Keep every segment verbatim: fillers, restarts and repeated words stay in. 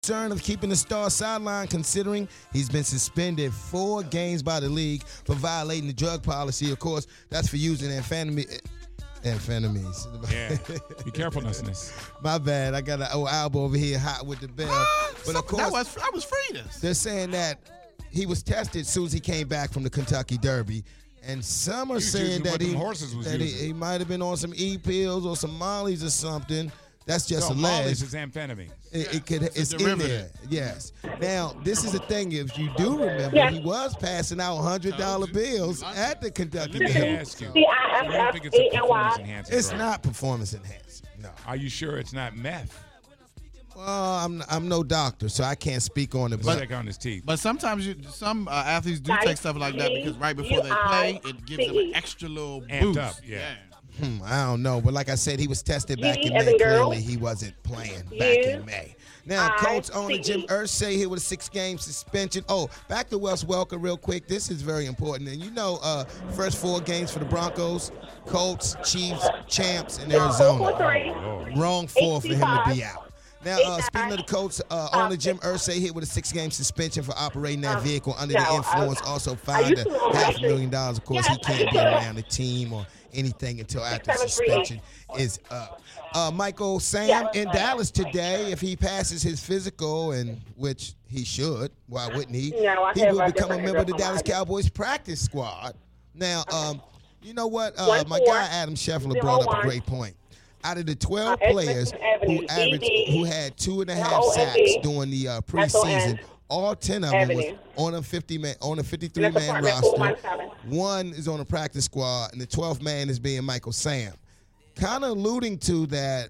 concern of keeping the star sidelined considering he's been suspended four games by the league for violating the drug policy. Of course, that's for using amphetamine. Amphetamines. Yeah. Be careful, Ness. My bad. I got an old elbow over here hot with the bell. But of course, that was that was Frida's. They're saying that he was tested as soon as he came back from the Kentucky Derby. And some are saying that he horses was that he, he might have been on some E pills or some Mollies or something. That's just so alleged. Molly's is amphetamine. It, it could. It's, it's in there. Yes. Now, this is the thing. If you do remember, Yes. he was passing out hundred dollar bills at the Kentucky Let me Derby. ask you. C I I F don't F think it's a E N performance Y. enhancing It's drug. not performance enhancing. No. Are you sure it's not meth? Well, I'm I'm no doctor, so I can't speak on it. Let's But check on his teeth. But sometimes you, some uh, athletes do take stuff like that because right before they play, it gives them an extra little Amped boost. up, yeah. hmm, I don't know. But like I said, he was tested back in as May. in girl. Clearly, he wasn't playing back You. in May. Now, I Coach owner see. Jim Irsay here with a six-game suspension. Oh, back to Wes Welker real quick. This is very important. And you know, uh, first four games for the Broncos, Colts, Chiefs, champs in Arizona. Lord. Wrong four for him to eighty-five. be out. Now, uh, speaking of the Colts, uh, owner Jim Irsay hit with a six-game suspension for operating that vehicle under the no, influence. I- Also I fined used a to know half a actually. million dollars. Of course, he Yes, can't be I used to. around the team or anything until after seven three eight. suspension is up. Uh, Michael Sam Yes. in Dallas today, if he passes his physical, and which he should, why wouldn't he? No, I he have will a become a different member of the address on Dallas mine. Cowboys practice squad. Now, um, you know what? Uh, One my four, guy Adam Scheffler zero brought up a one. great point. Out of the twelve Uh, players Edmondson Avenue, who averaged, E D, who had two and a half L O N sacks D, during the uh, S O preseason, N, all ten of them was Avenue. on a fifty man, on a fifty-three That's man apartment roster. four one seven. One is on a practice squad, and the twelfth man is being Michael Sam. Kind of alluding to that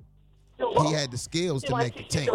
he had the skills to make the team.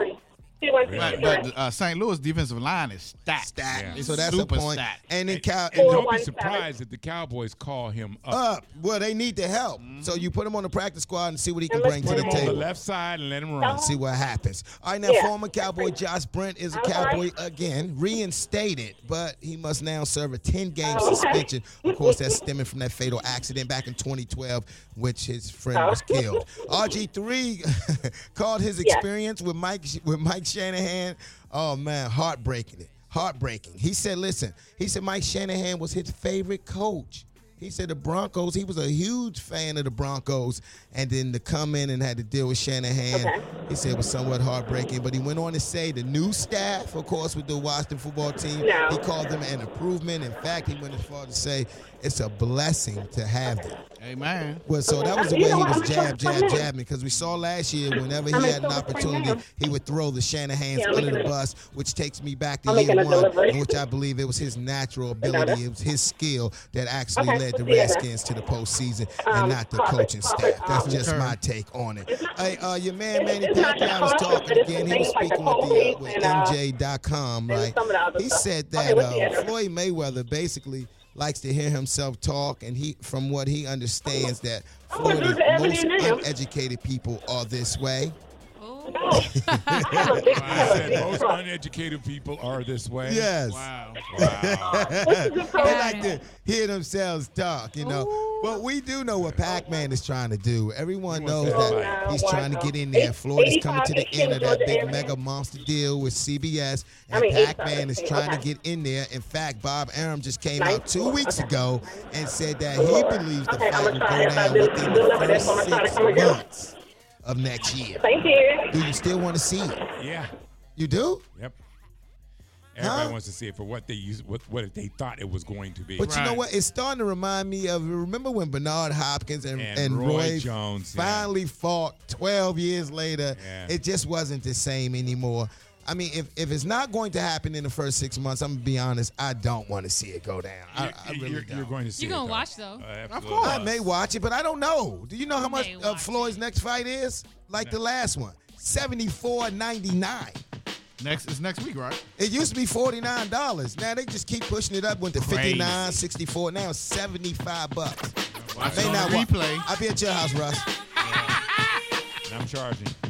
But, but uh, Saint Louis defensive line is stacked. Stacked. Yeah. It's So that's a super point. stacked. And then Cal, And and don't one be seven. surprised if the Cowboys call him up. up. Well, they need the help. Mm-hmm. So you put him on the practice squad and see what he can And bring to let's the put Put him on the table. left side and let him run. See what happens. All right, now Yeah. former Cowboy Josh Brent is a Okay. Cowboy again, reinstated, but he must now serve a ten-game Oh, okay. suspension. Of course, that's stemming from that fatal accident back in twenty twelve, which his friend was Oh. killed. R G three called his Yeah. experience with Mike with Mike Shanahan. Oh man, heartbreaking it. Heartbreaking. He said, listen, he said Mike Shanahan was his favorite coach. He said the Broncos, he was a huge fan of the Broncos, and then to come in and had to deal with Shanahan, Okay. he said it was somewhat heartbreaking. But he went on to say the new staff, of course, with the Washington football team, No. he called them an improvement. In fact, he went as far to say it's a blessing to have them. Amen. Well, so that was the You way know he what? was I'm jab, so jab, excited. jabbing. Because we saw last year, whenever he I'm had an so excited opportunity, now. he would throw the Shanahans Yeah, I'm under the making a- bus, which takes me back to I'm year making a one, delivery. in which I believe it was his natural got ability, it. it was his skill that actually Okay, led the let's see it. Redskins to the postseason, and Um, not the profit, coaching profit, staff. That's um, just Sure. my take on it. It's not- Hey, uh, your man Manny It's not Pacquiao the was cost, talking but it's again. the He was things like speaking the with the uh, police with and, uh, M J dot com, and right? some of the other He stuff. said Okay, that what's the uh, address? Floyd Mayweather basically likes to hear himself talk, and he, from what he understands, that I'm gonna Florida's do the Avenue most now. uneducated people are this way. Oh. I'm a big I said fan. most uneducated people are this way. Yes. Wow. Wow. What's the zip code? They like to hear themselves talk, you know. But we do know what Pac-Man is trying to do. Everyone He knows wants that that he's fight. trying to get in there. Eight- Florida's coming to the eighty-five end of that big Georgia mega Avenue. monster deal with C B S, I and mean, Pac-Man is eighty-five, trying to okay. get in there. In fact, Bob Arum just came Nice. out two weeks Okay. ago and said that he believes the Okay, fight I'ma will try go it. If I down do- within do the look at this, first I'ma try to six come again. months of next year. Thank you. Do you still want to see it? Yeah. You do? Yep. Everybody Huh? wants to see it for what they use, what, what they thought it was going to be. But you know Right. what? It's starting to remind me of, remember when Bernard Hopkins and, And and, Roy Roy, Jones, yeah. finally fought twelve years later? Yeah. It just wasn't the same anymore. I mean, if, if it's not going to happen in the first six months, I'm going to be honest, I don't want to see it go down. I, You're, I really you're, don't. you're going to see You're it, gonna though. watch, though. Uh, Of absolutely. course. I may watch it, but I don't know. Do you know how You much may uh, watch Floyd's it. next fight is? Like the last one, seventy-four ninety-nine. Next it's next week, right? It used to be forty-nine dollars. Now they just keep pushing it up. Went to Crazy. fifty-nine, sixty-four. Now it's seventy-five bucks. Watch May it on not the wa- replay. I'll be at your house, Russ. And I'm charging.